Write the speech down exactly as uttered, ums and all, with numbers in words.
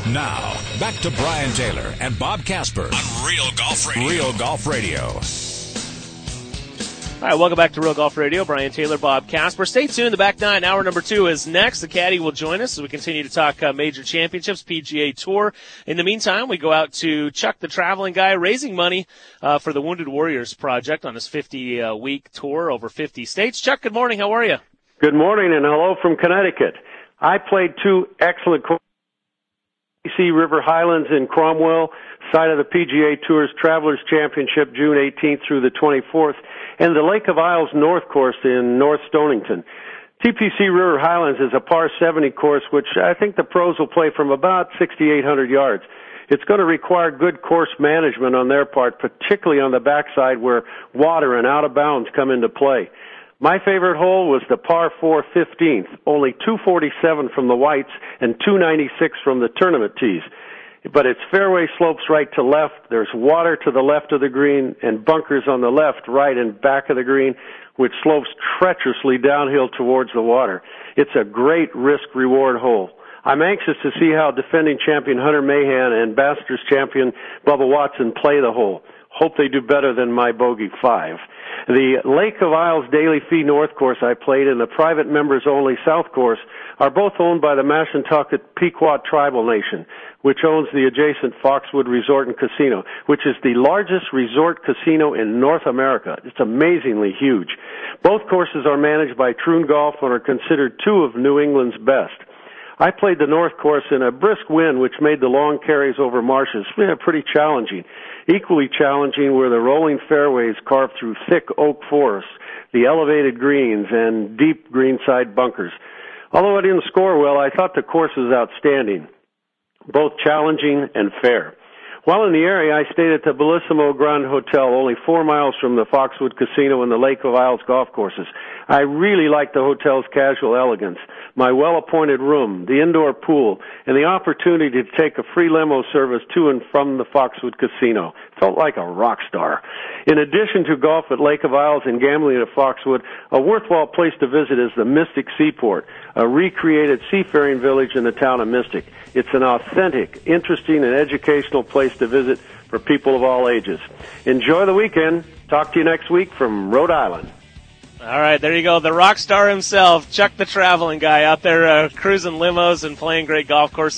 Now, back to Brian Taylor and Bob Casper on Real Golf Radio. Real Golf Radio. All right, welcome back to Real Golf Radio. Brian Taylor, Bob Casper. Stay tuned. The back nine, hour number two is next. The caddy will join us as we continue to talk uh, major championships, P G A Tour. In the meantime, we go out to Chuck, the traveling guy, raising money uh, for the Wounded Warriors Project on his fifty-week tour over fifty states. Chuck, good morning. How are you? Good morning, and hello from Connecticut. I played two excellent courses. B C River Highlands in Cromwell, site of the P G A Tour's Travelers Championship, June eighteenth through the twenty-fourth, and the Lake of Isles North course in North Stonington. T P C River Highlands is a par seventy course, which I think the pros will play from about sixty-eight hundred yards. It's going to require good course management on their part, particularly on the backside where water and out of bounds come into play. My favorite hole was the par four fifteenth, only two forty-seven from the whites and two ninety-six from the tournament tees. But its fairway slopes right to left. There's water to the left of the green and bunkers on the left, right, and back of the green, which slopes treacherously downhill towards the water. It's a great risk-reward hole. I'm anxious to see how defending champion Hunter Mahan and Masters champion Bubba Watson play the hole. Hope they do better than my bogey five. The Lake of Isles Daily Fee North course I played and the private members-only South course are both owned by the Mashantucket Pequot Tribal Nation, which owns the adjacent Foxwood Resort and Casino, which is the largest resort casino in North America. It's amazingly huge. Both courses are managed by Troon Golf and are considered two of New England's best. I played the North course in a brisk wind, which made the long carries over marshes yeah, pretty challenging. Equally challenging were the rolling fairways carved through thick oak forests, the elevated greens, and deep greenside bunkers. Although I didn't score well, I thought the course was outstanding, both challenging and fair. While in the area, I stayed at the Bellissimo Grand Hotel, only four miles from the Foxwood Casino and the Lake of Isles golf courses. I really liked the hotel's casual elegance, my well-appointed room, the indoor pool, and the opportunity to take a free limo service to and from the Foxwood Casino. Felt like a rock star. In addition to golf at Lake of Isles and gambling at Foxwood, a worthwhile place to visit is the Mystic Seaport, a recreated seafaring village in the town of Mystic. It's an authentic, interesting, and educational place to visit for people of all ages. Enjoy the weekend. Talk to you next week from Rhode Island. All right, there you go. The rock star himself, Chuck the traveling guy, out there uh, cruising limos and playing great golf courses.